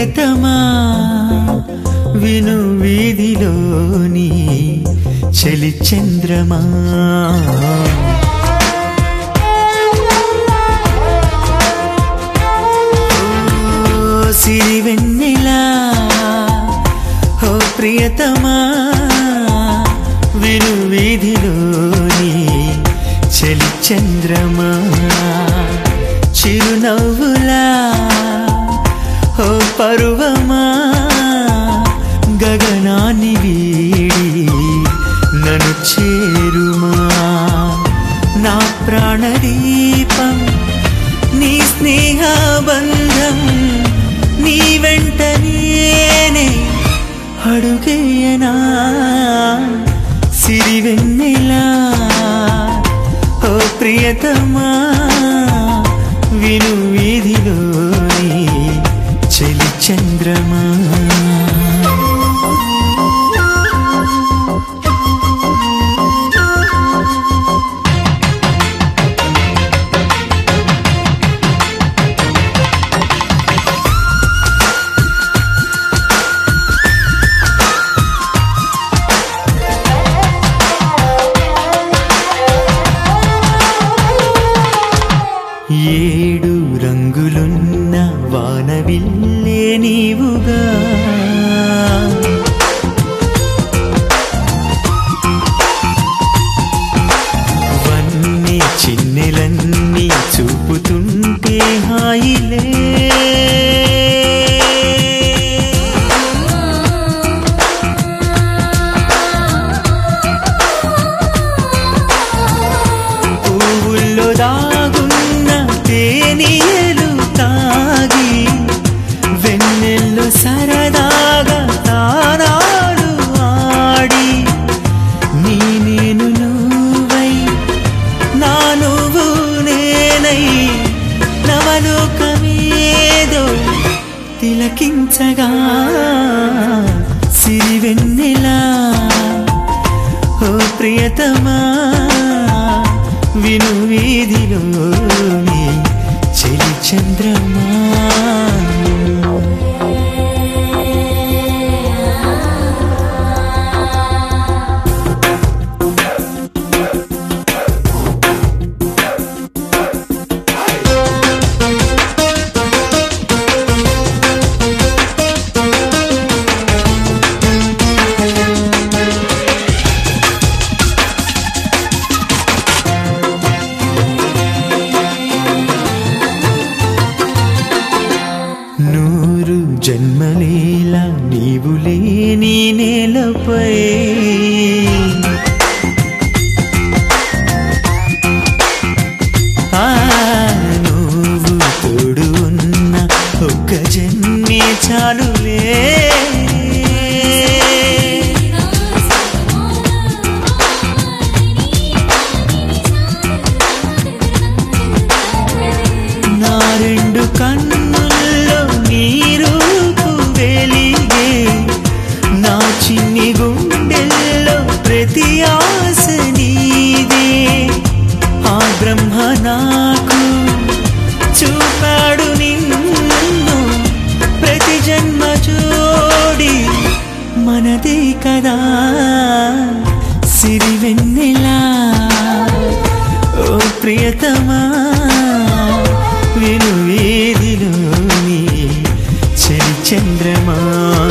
ప్రియతమా విను వీధిలోని చలి చంద్రమా సిరి వెన్నెలా ఓ ప్రియతమా విను వీధిలోని చలి చంద్రమా చిరునవ్వులా ఓ పరువమా గగనాన్ని వీడి నన్ను చేరుమా నా ప్రాణదీపం నీ స్నేహబంధం నీ వెంట నేనే అడుగేయనా సిరి వెన్నెలా ఓ ప్రియతమా విను వీధిలోని చలి చంద్రమా ఏడు రంగులున్న వానవిల్లే నీవుగా వన్నీ చిన్నెలన్నీ చూపుతుంటే హాయిలే పువ్వుల్లో దాగున్న తేనీయలు తాగి వెన్నెల్లో సరదాగా తానాలు ఆడి నీ నేను నువ్వై నా నువ్వు నేనై నవలోకమేదో తిలకించగా సిరి వెన్నెలా ఓ ప్రియతమా విను వీధిలోని చలి చంద్రమా నూరు జన్మలేలా నీవు లేని నేలపై నువ్వు తోడు ఉన్న ఒక్క జన్మే చాలులే నా రెండు కన్నుల్లో నీ రూపు వెలిగే నా చిన్ని గుండెల్లో ప్రతి ఆశ నీదే ఆ బ్రహ్మ నాకు చూపాడు నిన్ను ప్రతి జన్మ జోడి మనదే కదా సిరి వెన్నెలా ఓ ప్రియతమా విను వీధిలోని చలి చంద్రమా